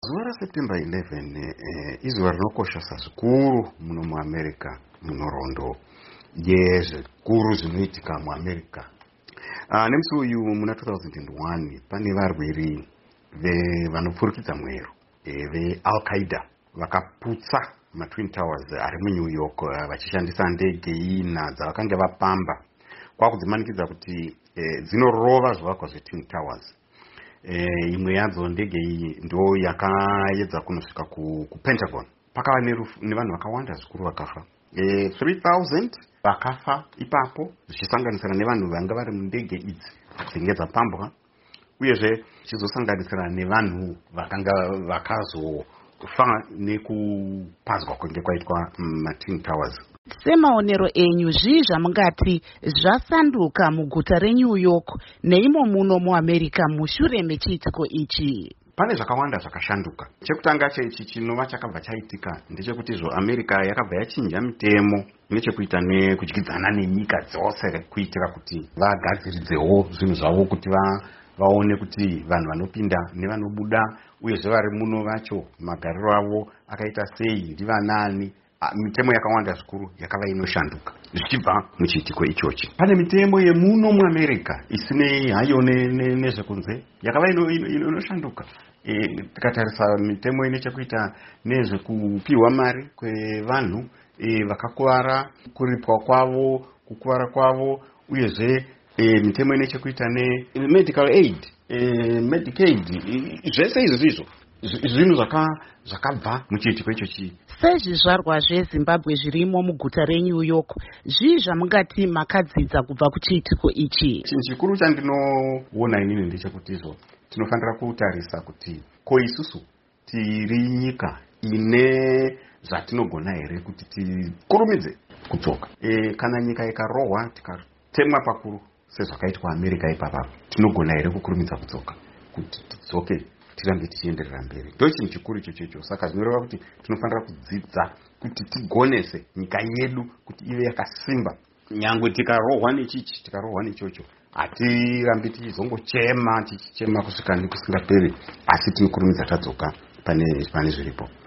Zuva raSeptember 11 izuva rinokoshesa zvikuru muno muAmerica, munhoroondo yezvikuru zvinoitika muAmerica. Nemusi uyu muna 2001 pane varweri vanopfurikidza mwero veAl-Qaeda vakaputsa maTwin Towers ari muNew York vachishandisa ndege ina dzavakanga vapamba kwakudzimanikidza kuti dzinorova zvivakwa zveTwin Towers. Imwe yadzo ndege iyi ndo yakaedza kunosvika kuPentagon. Pakava nevanhu vakawanda zvikuru vakafa. 3000 vakafa ipapo, zvichisanganisira nevanhu vanga vari mundege idzi dzinenge dzapambwa, uyezve chizosanganisira nevanhu vakanga vakazofa nekupazwa kunge kwaitwa maTwin Towers. Semaonero enyu zvamungati zvasanduka muguta reNew York neimo muno muAmerica mushure mechiitiko ichi? Pane zvakawanda zvakashanduka. Chekutanga chechi chinova chakabva chaitika ndechekuti America yakabva yachinja mitemo nechekuita nekudyidzana nenyika dzose kuitira kuti vagadziridzewo zvinhu zvavo kuti vaone kuti vanhu vanopinda nevanobuda uyezve vari muno vacho magariro avo akaita sei, ndivanani. Mitemo yakawanda zvikuru yakava inoshanduka zvichibva muchiitiko ichochi. Pane mitemo yemuno muAmerica isinei hayo nezvekunze yakava inoshanduka. Tikatarisa mitemo ine chekuita nezvekupiwa mari kwevanhu vakakuvara, kuripwa kwavo, kukuvara kwavo, uyezve mitemo ine chekuita nemedical aid, Medicaid, zvese izvo zvinhu zvakabva muchiitiko ichochi. Sezvizvarwa zveZimbabwe zvirimo muguta reNew York, zvamungati makadzidza kubva kuchiitiko ichi? Chinhu chikuru chandinoona inini ndechekuti tinofanira kutarisa kuti ko isusu tiri nyika ine zvatinogona here kuti tikurumidze kudzoka. Kana nyika ikarohwa tikatemwa pakuru sezvakaitwa America ipapa, tinogona here kukurumidza kudzoka kuti tidzoke tirambe tichienderera mberi? Ndo chinhu chikuru ichocho. Saka zvinoreva kuti tinofanira kudzidza kuti tigonese nyika yedu kuti ive yakasimba. Nyangwe tikarohwa nechichi, tikarohwa nechocho, hatirambi tichizongochema kusvika nekusingaperi, asi tinokurumidza tadzoka pane zviripo.